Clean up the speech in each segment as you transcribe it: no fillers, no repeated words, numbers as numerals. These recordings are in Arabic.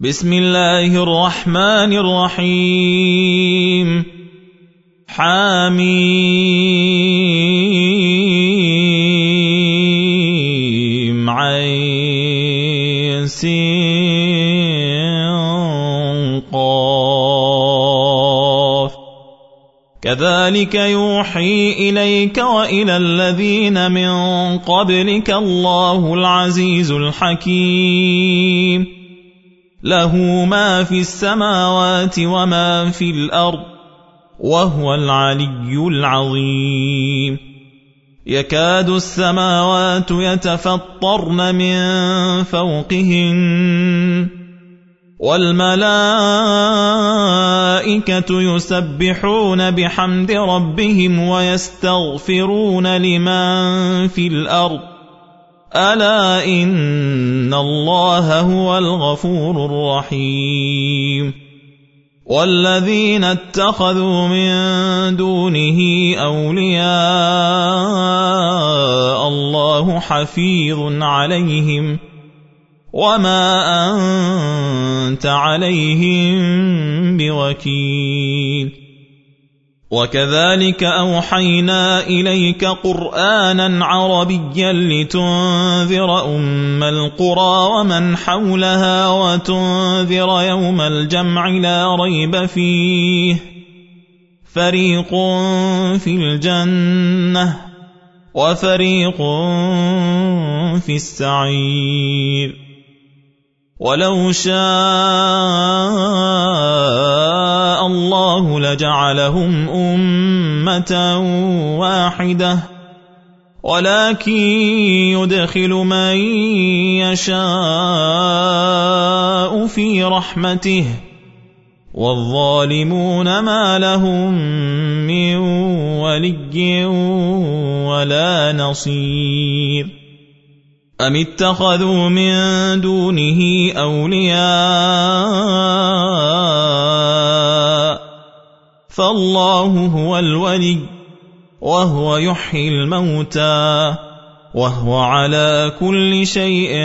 بسم الله الرحمن الرحيم حميم عين سين قاف كذلك يوحي إليك وإلى الذين من قبلك الله العزيز الحكيم له ما في السماوات وما في الأرض وهو العلي العظيم يكاد السماوات يتفطرن من فوقهن والملائكة يسبحون بحمد ربهم ويستغفرون لمن في الأرض ألا إن الله هو الغفور الرحيم والذين اتخذوا من دونه أولياء الله حفيظ عليهم وما أنت عليهم بوكيل وكذلك أوحينا إليك قرآنا عربيا لتنذر أم القرى ومن حولها وتنذر يوم الجمع لا ريب فيه فريق في الجنة وفريق في السعير ولو شاء الله لجعلهم أمة واحدة ولكن يدخل من يشاء في رحمته والظالمون ما لهم من ولي ولا نصير أم اتخذوا من دونه أولياء فالله هو الولي وهو يحيي الموتى وهو على كل شيء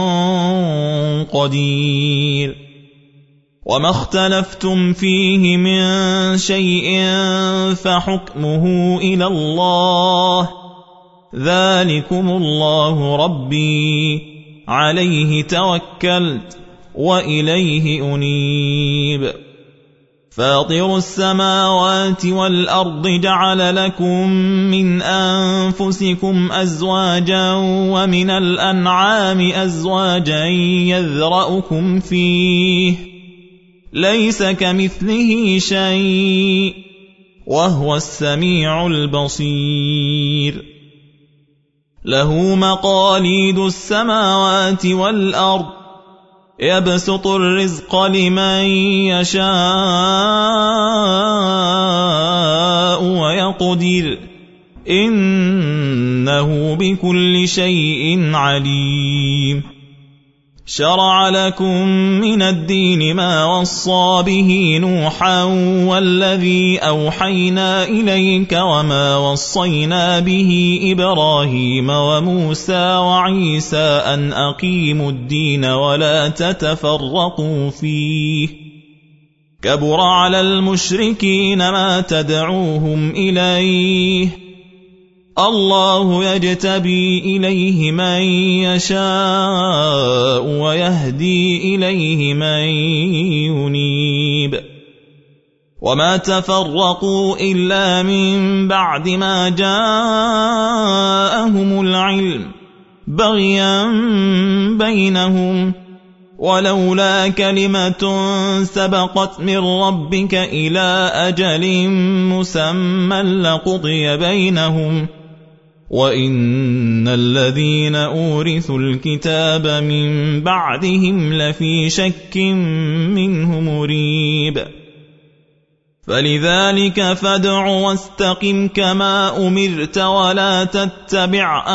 قدير وما اختلفتم فيه من شيء فحكمه إلى الله ذلكم الله ربي عليه توكلت وإليه أنيب فاطر السماوات والأرض جعل لكم من أنفسكم أزواجا ومن الأنعام أزواجا يذرأكم فيه ليس كمثله شيء وهو السميع البصير له مقاليد السماوات والأرض يبسط الرزق لمن يشاء ويقدر إنه بكل شيء عليم شرع لكم من الدين ما وصى به نوحا والذي أوحينا إليك وما وصينا به إبراهيم وموسى وعيسى أن أقيموا الدين ولا تتفرقوا فيه كبر على المشركين ما تدعوهم إليه الله يجتبي إليه من يشاء ويهدي إليه من ينيب وما تفرقوا إلا من بعد ما جاءهم العلم بغيا بينهم ولولا كلمة سبقت من ربك إلى أجل مسمى لقضي بينهم وإن الذين أورثوا الكتاب من بعدهم لفي شك منه مريب فلذلك فادع واستقم كما أمرت ولا تتبع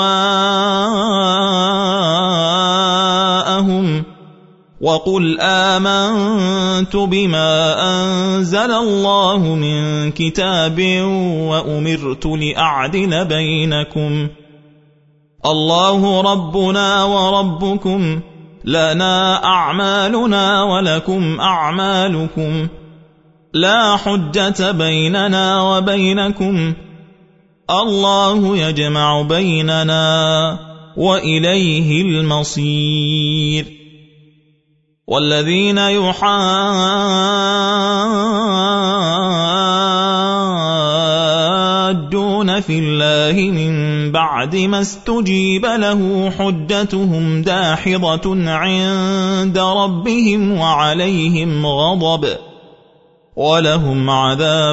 أهواءهم وقل آمنت بما أنزل الله من كتاب وأمرت لأعدل بينكم الله ربنا وربكم لنا أعمالنا ولكم أعمالكم لا حجة بيننا وبينكم الله يجمع بيننا وإليه المصير والذين يحاجون في الله من بعد ما استجيب له حجتهم داحضة عند ربهم وعليهم غضب ولهم عذاب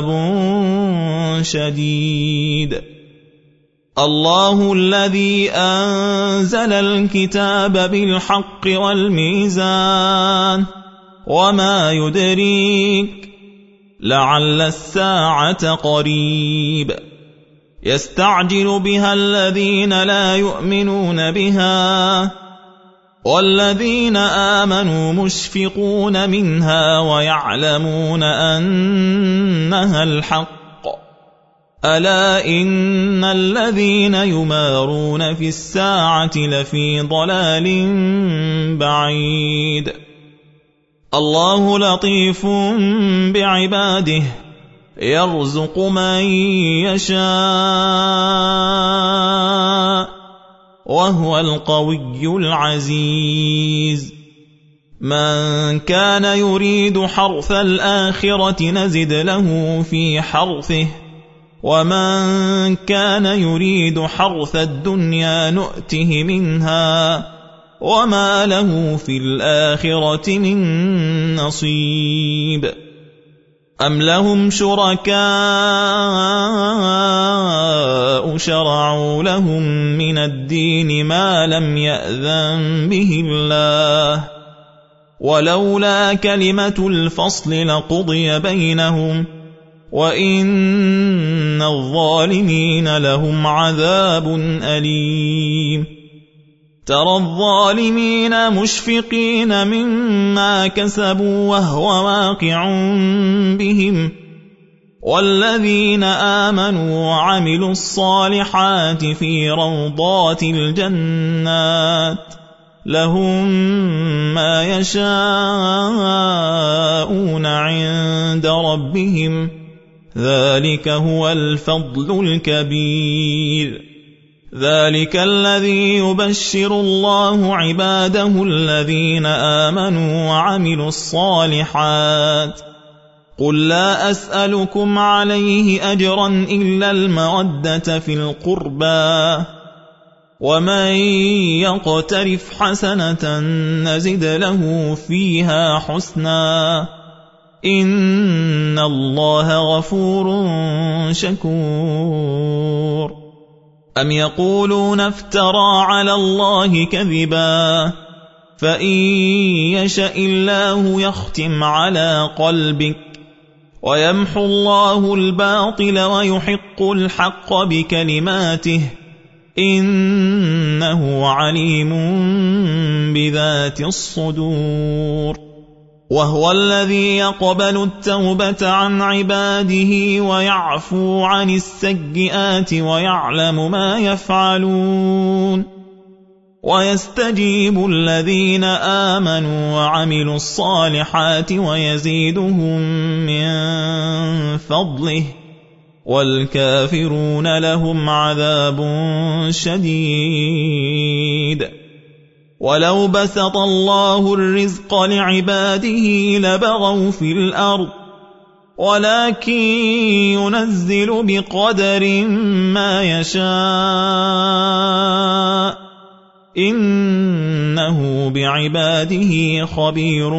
شديد الله الذي أنزل الكتاب بالحق والميزان وما يدريك لعل الساعة قريب يستعجل بها الذين لا يؤمنون بها والذين آمنوا مشفقون منها ويعلمون أنها الحق ألا إن الذين يمارون في الساعة لفي ضلال بعيد الله لطيف بعباده يرزق من يشاء وهو القوي العزيز من كان يريد حرث الآخرة نزد له في حرثه ومن كان يريد حرث الدنيا نؤته منها وما له في الآخرة من نصيب أم لهم شركاء شرعوا لهم من الدين ما لم يأذن به الله ولولا كلمة الفصل لقضي بينهم وإن الظالمين لهم عذاب أليم ترى الظالمين مشفقين مما كسبوا وهو واقع بهم والذين آمنوا وعملوا الصالحات في روضات الجنات لهم ما يشاءون عند ربهم ذلك هو الفضل الكبير ذلك الذي يبشر الله عباده الذين آمنوا وعملوا الصالحات قل لا أسألكم عليه أجرا إلا المودة في القربى ومن يقترف حسنة نزد له فيها حسنا إن الله غفور شكور أم يقولون افترى على الله كذبا فإن يشأ الله يختم على قلبك ويمحو الله الباطل ويحق الحق بكلماته إنه عليم بذات الصدور وهو الذي يقبل التوبة عن عباده ويعفو عن السيئات ويعلم ما يفعلون ويستجيب الذين آمنوا وعملوا الصالحات ويزيدهم من فضله والكافرون لهم عذاب شديد ولو بسط الله الرزق لعباده لبغوا في الأرض ولكن ينزل بقدر ما يشاء إنه بعباده خبير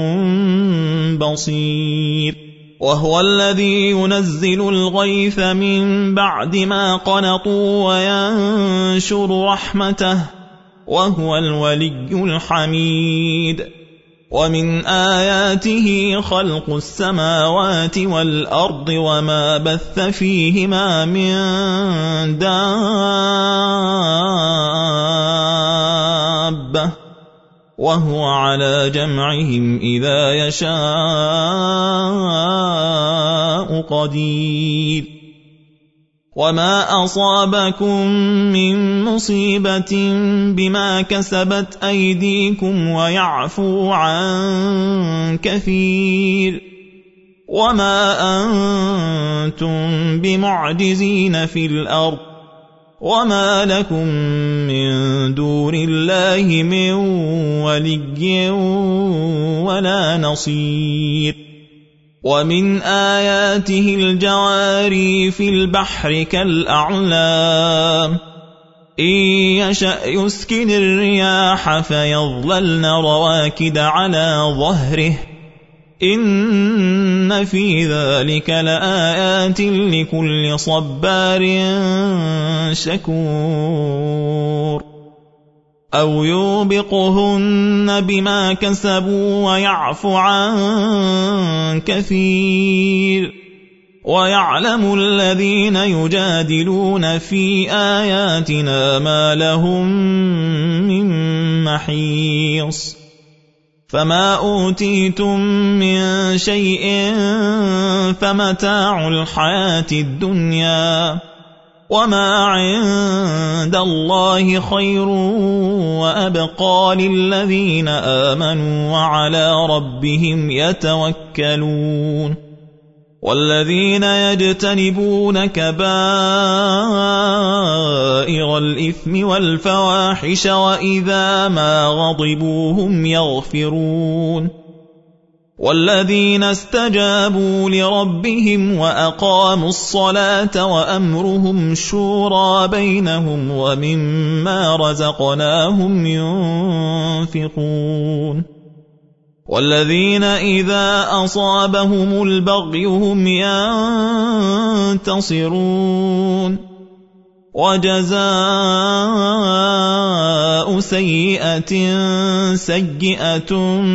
بصير وهو الذي ينزل الغيث من بعد ما قنطوا وينشر رحمته وهو الولي الحميد ومن آياته خلق السماوات والأرض وما بث فيهما من دابة وهو على جمعهم إذا يشاء قدير وما أصابكم من مصيبة بما كسبت أيديكم ويعفو عن كثير وما أنتم بمعجزين في الأرض وما لكم من دون الله من ولي ولا نصير ومن آياته الجواري في البحر كالأعلام إن يشأ يسكن الرياح فيظللن رواكد على ظهره إن في ذلك لآيات لكل صبار شكور أو يوبقهن بما كسبوا ويعفو عن كثير ويعلم الذين يجادلون في آياتنا ما لهم من محيص فما أوتيتم من شيء فمتاع الحياة الدنيا وما عند الله خير وأبقى للذين آمنوا وعلى ربهم يتوكلون والذين يجتنبون كبائر الإثم والفواحش وإذا ما غضبوا هم يغفرون والذين استجابوا لربهم وأقاموا الصلاة وأمرهم شورى بينهم ومما رزقناهم ينفقون والذين إذا أصابهم البغي هم ينتصرون وجزاء سيئة سيئة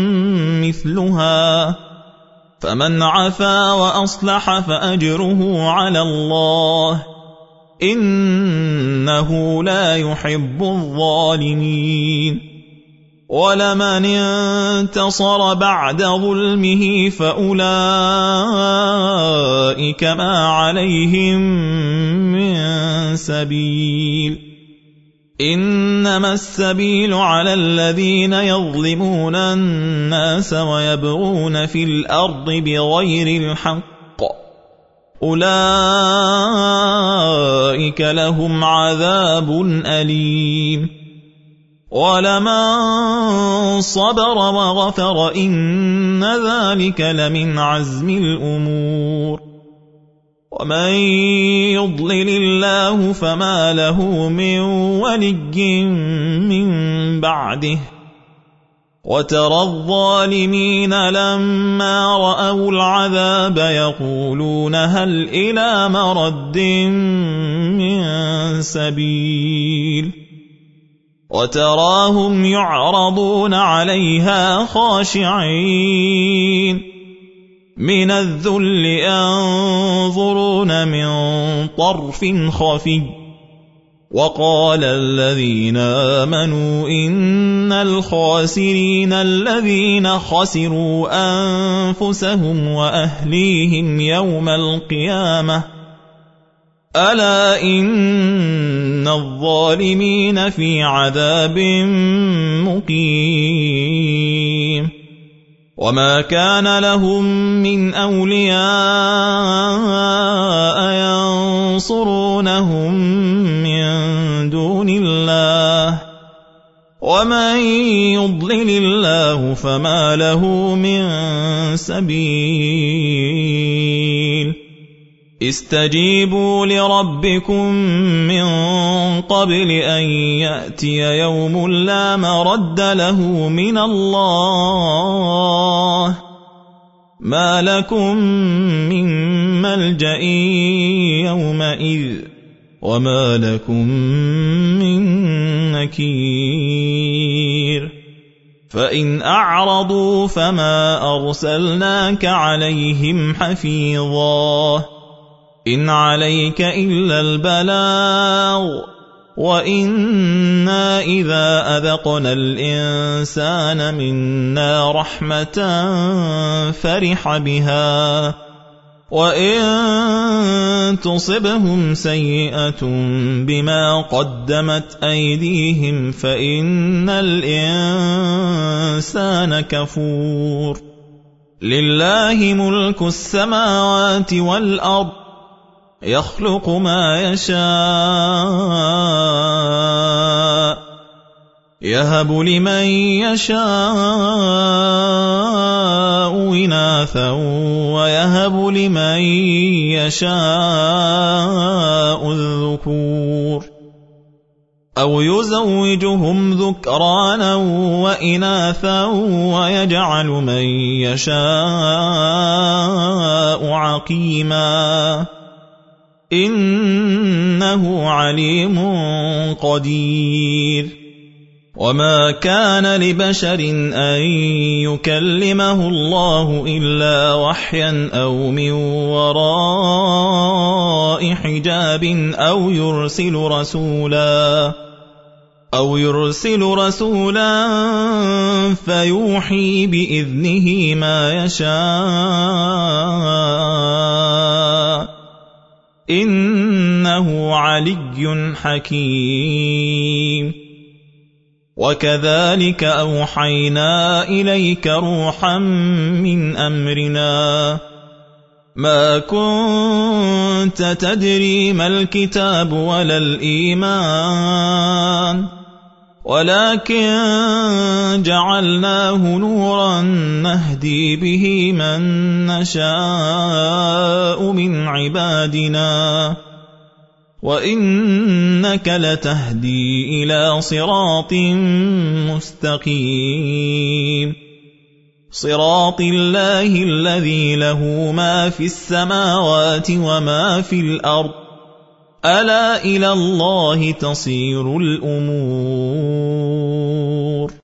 مثلها فمن عفا وأصلح فأجره على الله إنه لا يحب الظالمين ولمن انتصر بعد ظلمه فأولئك ما عليهم من سبيل إنما السبيل على الذين يظلمون الناس ويبغون في الأرض بغير الحق أولئك لهم عذاب أليم ولمن صبر وغفر إن ذلك لمن عزم الأمور ومن يضلل الله فما له من ولي من بعده وترى الظالمين لما رأوا العذاب يقولون هل إلى مرد من سبيل وتراهم يعرضون عليها خاشعين من الذل ينظرون من طرف خفي وقال الذين آمنوا إن الخاسرين الذين خسروا أنفسهم وأهليهم يوم القيامة ألا إن الظالمين في عذاب مقيم وما كان لهم من أولياء ينصرونهم من دون الله ومن يضلل الله فما له من سبيل استجيبوا لربكم من قبل أن يأتي يوم لا مرد له من الله ما لكم من ملجأ يومئذ وما لكم من نكير فإن أعرضوا فما أرسلناك عليهم حفيظا إن عليك إلا البلاغ وإنا إذا أذقنا الإنسان منا رحمة فرح بها وإن تصبهم سيئة بما قدمت أيديهم فإن الإنسان كفور لله ملك السماوات والأرض يخلق ما يشاء يهب لمن يشاء إناثا ويهب لمن يشاء الذكور أو يزوجهم ذكرانا وإناثا ويجعل من يشاء عقيما إنه عليم قدير وما كان لبشر أن يكلمه الله إلا وحيا أو من وراء حجاب أو يرسل رسولا فيوحي بإذنه ما يشاء إنه علي حكيم وكذلك أوحينا إليك روحا من أمرنا ما كنت تدري ما الكتاب ولا الإيمان ولكن جعلناه نورا نهدي به من نشاء من عبادنا وإنك لتهدي إلى صراط مستقيم صراط الله الذي له ما في السماوات وما في الأرض ألا إلى الله تصير الأمور